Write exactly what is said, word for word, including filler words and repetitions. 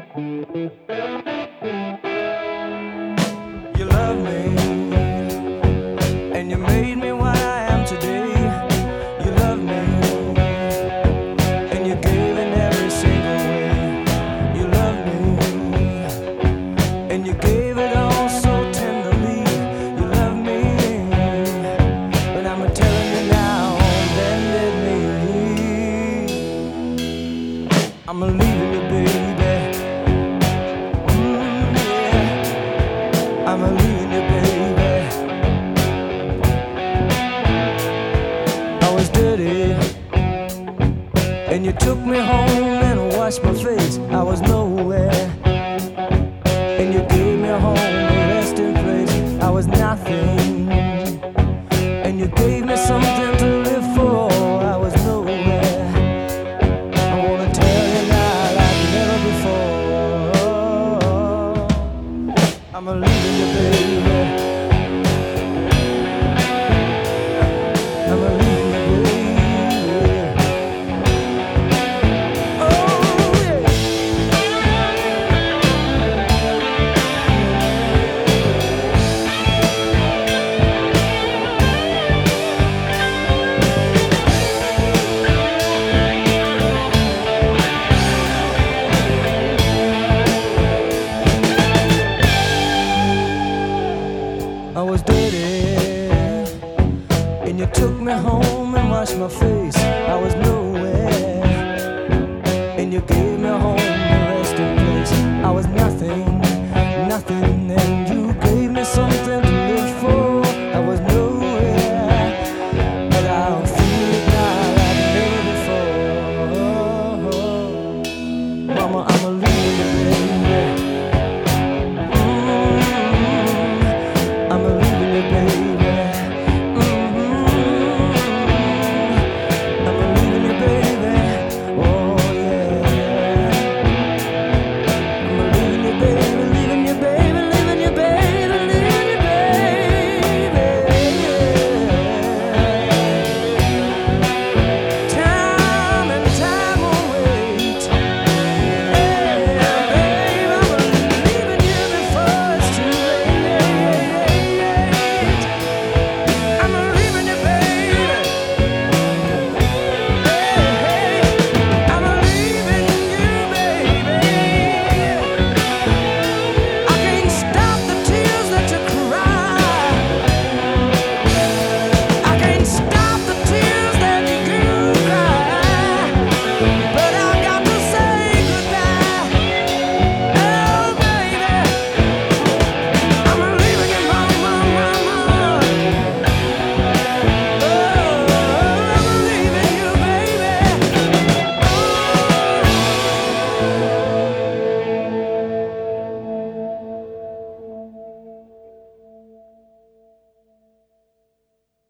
You love me, and you made me what I am today. You love me, and you gave in every single way. You love me, and you gave it all so tenderly. You love me, but I'm telling you now, bended knee. I'm leaving you, baby. Mm, yeah. I'm leaving you, baby. I was dirty, and you took me home and washed my face. I was nowhere